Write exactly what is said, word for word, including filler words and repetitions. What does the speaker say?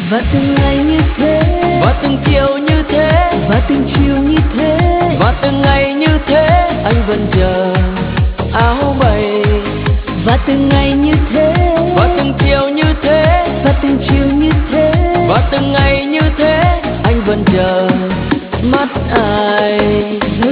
Và từng ngày như thế, và từng chiều như thế, và từng chiều như thế, và từng ngày như thế, anh vẫn chờ áo mây. và từng ngày như thế, và từng chiều như thế, và từng chiều như thế, và từng ngày như thế, anh vẫn chờ mắt ai.